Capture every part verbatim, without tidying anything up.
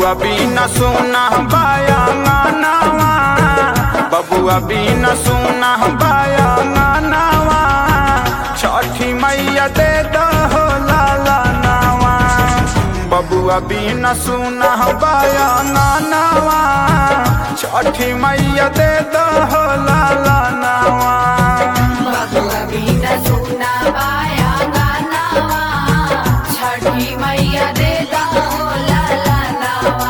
बबुआ बिना सुना बाया नावा, बबुआ बिना सुना बाया नावा, छठी मैया दे दो लाला नावा। बबुआ बिना सुना बाया नावा, छठी मैया दे दो लाला नावा। बबुआ बिना सुना बाया नावा, छठी मैया दे दो लाला नावा।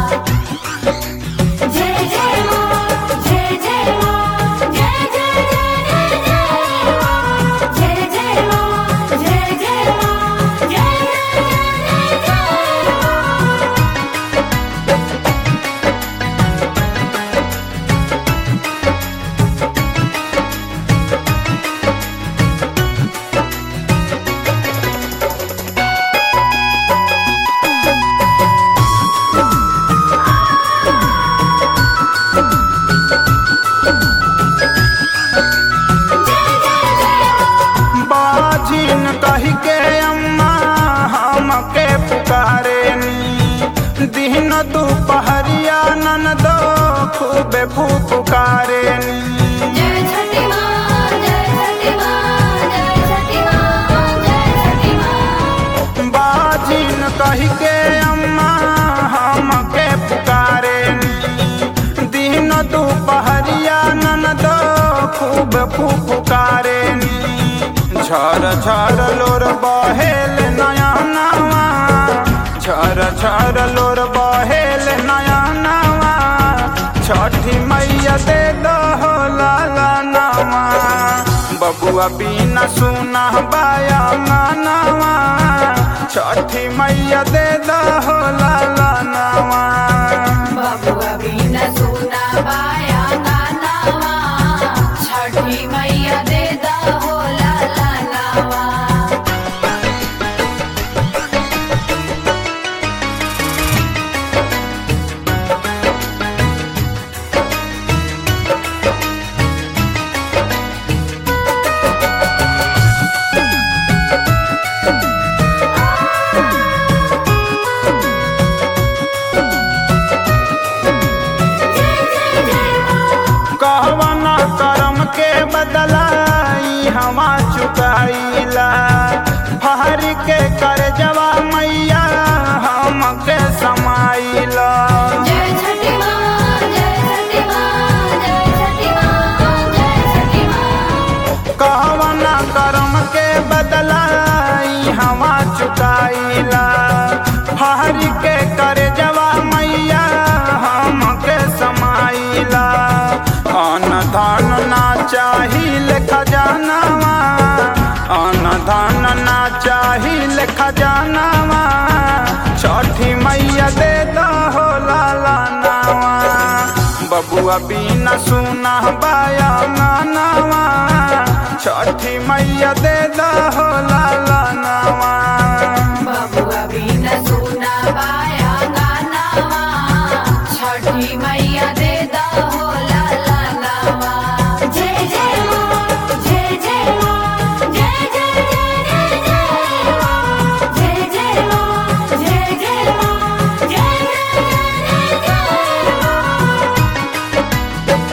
जय जय माँ, जय जय माँ, जय जय जय जय माँ, जय जय माँ, जय जय माँ, जय जय जय जय माँ। बाजिन कही के अम्मा हमके पुकारेनी, दिन दोपहरिया ननदो खूबे फुफकारेनी। जय छठी माँ, जय छठी माँ, जय छठी माँ, जय छठी माँ। बाजिन कही के अम्मा हमके पुकारेनी, दिन दोपहरिया ननदो खूब फुफकारेनी। झर झर लोर बहेल नया नावा, झर झर लोर बहेल नया नावा, छठी मैया दे दो लाला नावा। बबुआ बिना सुना बाया नावा, छठी मैया दे दो लाला नावा। बबुआ बिना सुना बाया नावा, छठी मैया दे दो लाला नावा। कहवना करम के बदलाई हवा चुकाईला, फहर के कर जवा मैया हमके समाईला। जय छठी माँ, जय छठी माँ, जय छठी माँ, जय छठी माँ। कहवना करम के बदलाई हवा चुकाईला, फहर के कर जवा मैया हमके समाईला। अन धन ना चाहिल खजानावा, अन धन ना चाहिल खजानावा, छठी मैया दे दो लाला नावा। बबुआ बिना सुना बाया नावा, छठी मैया दे दो लाला नावा। बबुआ बिना सुना बाया नावा, छठी मैया दे दो लाला नावा। जय जय माँ, जय जय माँ, जय जय जय जय माँ, जय जय माँ, जय जय माँ, जय जय जय जय माँ।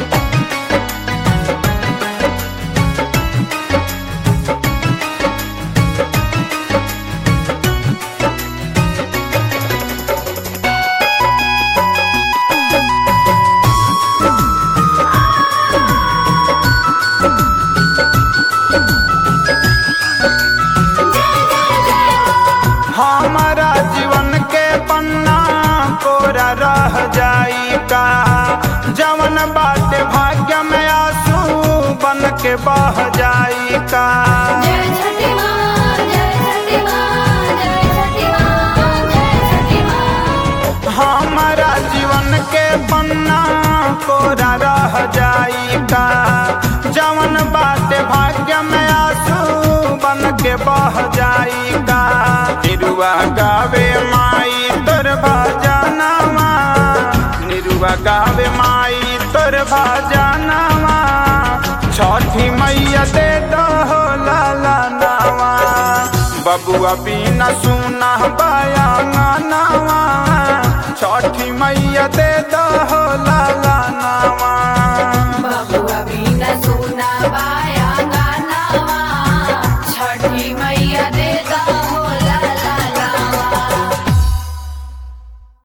हमारा जीवन के पन्ना कोरा रह जाई का, जवन बाटे भाग्य में आंसू बन के बह जाई का। जय छठी माँ, जय छठी माँ, जय छठी माँ, जय छठी माँ। हमारा जीवन के पन्ना कोरा रह जाई का, जवन बाटे भाग्य में आंसू बन के बह जाई का। निरुआ गावे माई तोर भजनवा, निरुआ गावे माई तोर भजनवा, छठी मैया दे दो लाला नावा। बबुआ बिना सुना बाया नावा, छठी मैया दे दहो लाला नामा।